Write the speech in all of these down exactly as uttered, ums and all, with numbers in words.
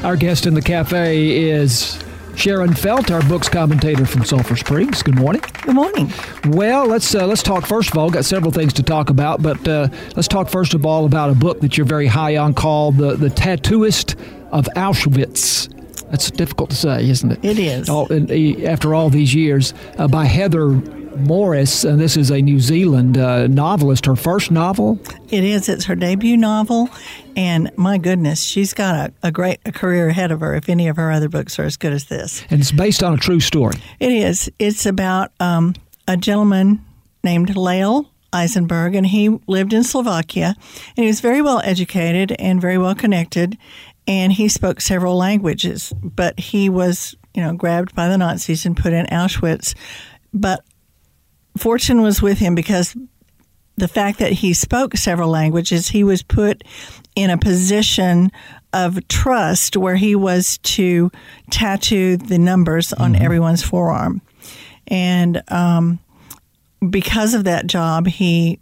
Our guest in the cafe is Sharon Felt, our books commentator from Sulphur Springs. Good morning. Good morning. Well, let's uh, let's talk first of all. Got several things to talk about, but uh, let's talk first of all about a book that you're very high on called "The the Tattooist of Auschwitz." That's difficult to say, isn't it? It is. All, after all these years, uh, by Heather Morris, and this is a New Zealand uh, novelist. Her first novel. It is. It's her debut novel, and my goodness, she's got a, a great a career ahead of her if any of her other books are as good as this. And it's based on a true story. It is. It's about um, a gentleman named Lael Eisenberg, and he lived in Slovakia, and he was very well educated and very well connected, and he spoke several languages, but he was, you know, grabbed by the Nazis and put in Auschwitz. But fortune was with him because the fact that he spoke several languages, he was put in a position of trust where he was to tattoo the numbers on mm-hmm. everyone's forearm. And um, because of that job, he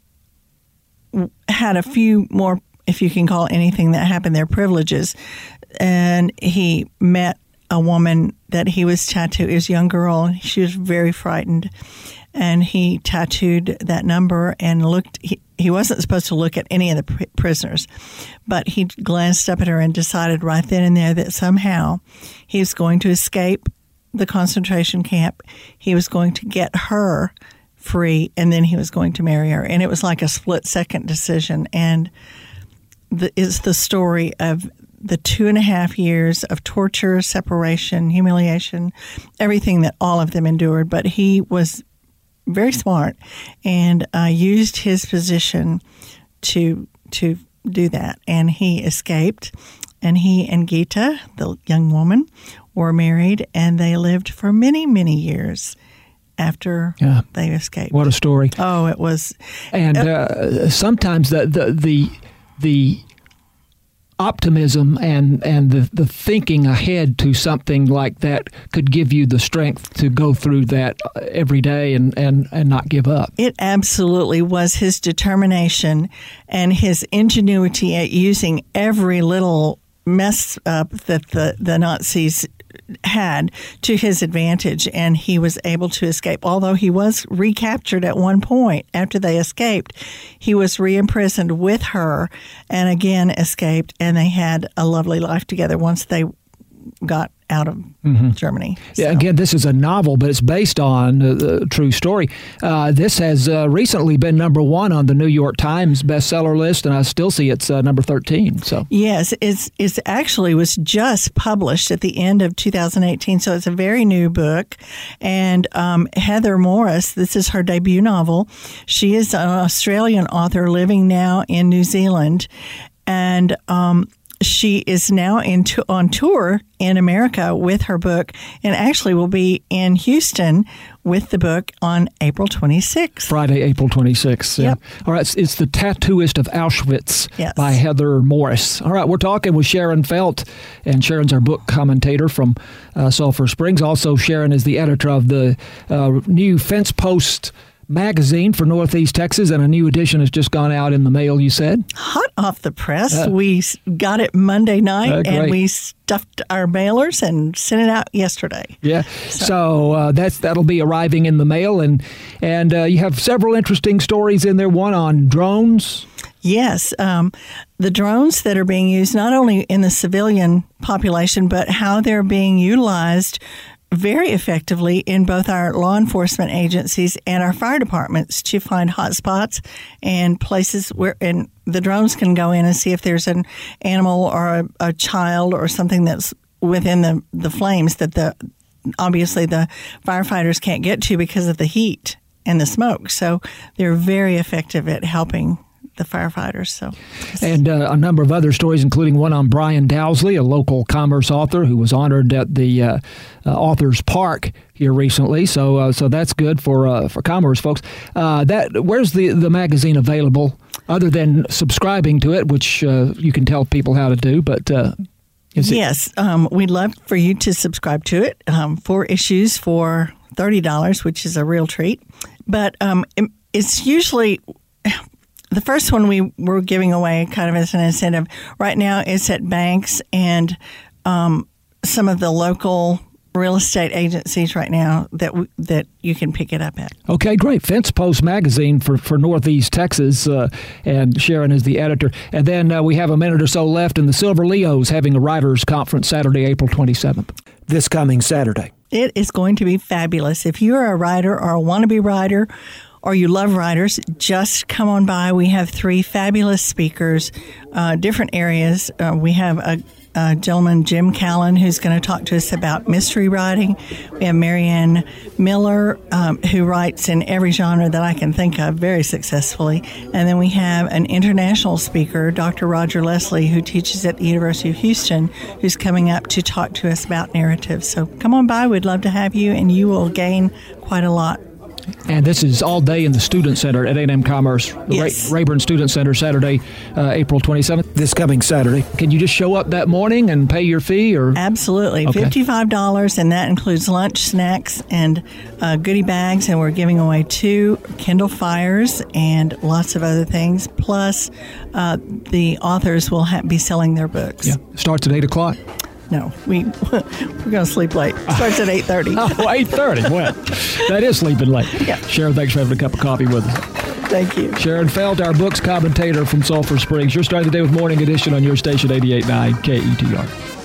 had a few more, if you can call anything that happened there, privileges. And he met a woman that he was tattooed, his young girl. She was very frightened. And he tattooed that number and looked. He, he wasn't supposed to look at any of the pr- prisoners, but he glanced up at her and decided right then and there that somehow he was going to escape the concentration camp. He was going to get her free, and then he was going to marry her. And it was like a split-second decision. And the, it's the story of the two and a half years of torture, separation, humiliation, everything that all of them endured. But he was very smart and uh, used his position to to do that. And he escaped. And he and Gita, the young woman, were married, and they lived for many, many years after yeah. they escaped. What a story! Oh, it was. And uh, sometimes the the the, the optimism and, and the, the thinking ahead to something like that could give you the strength to go through that every day and, and, and not give up. It absolutely was his determination and his ingenuity at using every little mess up that the, the Nazis had to his advantage, and he was able to escape. Although he was recaptured at one point after they escaped, he was re-imprisoned with her and again escaped, and they had a lovely life together once they got out of mm-hmm. Germany. So. Yeah, again, this is a novel, but it's based on a, a true story. Uh, this has uh, recently been number one on the New York Times bestseller list, and I still see it's uh, number thirteen. So yes, it's it's actually was just published at the end of two thousand eighteen, so it's a very new book. And um, Heather Morris, this is her debut novel. She is an Australian author living now in New Zealand, and um, she is now in t- on tour in America with her book, and actually will be in Houston with the book on April twenty-sixth. Friday, April twenty-sixth. Yep. Yeah. All right, it's, it's The Tattooist of Auschwitz yes. by Heather Morris. All right, we're talking with Sharon Felt, and Sharon's our book commentator from uh, Sulphur Springs. Also, Sharon is the editor of the uh, new Fence Post magazine for Northeast Texas, and a new edition has just gone out in the mail, you said? Hot off the press. Uh, we got it Monday night, uh, and we stuffed our mailers and sent it out yesterday. Yeah, so, so uh, that's that'll be arriving in the mail, and, and uh, you have several interesting stories in there, one on drones. Yes, um, the drones that are being used not only in the civilian population, but how they're being utilized very effectively in both our law enforcement agencies and our fire departments to find hot spots and places where and the drones can go in and see if there's an animal or a, a child or something that's within the, the flames that the obviously the firefighters can't get to because of the heat and the smoke. So they're very effective at helping the firefighters. So, and uh, a number of other stories, including one on Brian Dowsley, a local commerce author who was honored at the uh, uh, Authors Park here recently. So, uh, so that's good for uh, for commerce folks. Uh, that where's the the magazine available? Other than subscribing to it, which uh, you can tell people how to do, but. Uh, Is yes, um, we'd love for you to subscribe to it. Um, four issues for thirty dollars, which is a real treat. But um, it, it's usually the first one we were giving away kind of as an incentive. Right now it's at banks and um, some of the local real estate agencies right now that w- that you can pick it up at. Okay, great. Fence Post Magazine for, for Northeast Texas, uh, and Sharon is the editor. And then uh, we have a minute or so left, and the Silver Leos having a writers conference Saturday, April twenty-seventh. This coming Saturday. It is going to be fabulous. If you're a writer or a wannabe writer, or you love writers, just come on by. We have three fabulous speakers, uh, different areas. Uh, we have a Uh, gentleman, Jim Callan, who's going to talk to us about mystery writing. We have Marianne Miller, um, who writes in every genre that I can think of very successfully. And then we have an international speaker, Doctor Roger Leslie, who teaches at the University of Houston, who's coming up to talk to us about narrative. So come on by. We'd love to have you, and you will gain quite a lot. And this is all day in the Student Center at A and M Commerce, the Yes. Ray- Rayburn Student Center, Saturday, uh, April twenty-seventh. This coming Saturday. Can you just show up that morning and pay your fee? Or Absolutely. Okay. fifty-five dollars, and that includes lunch, snacks, and uh, goodie bags. And we're giving away two Kindle Fires and lots of other things. Plus, uh, the authors will ha- be selling their books. Yeah, starts at eight o'clock. No, we, we're going to sleep late. Starts at eight thirty. Oh, eight thirty. Well, that is sleeping late. Yeah. Sharon, thanks for having a cup of coffee with us. Thank you. Sharon Felt, our books commentator from Sulphur Springs. You're starting the day with Morning Edition on your station, eighty-eight point nine K E T R.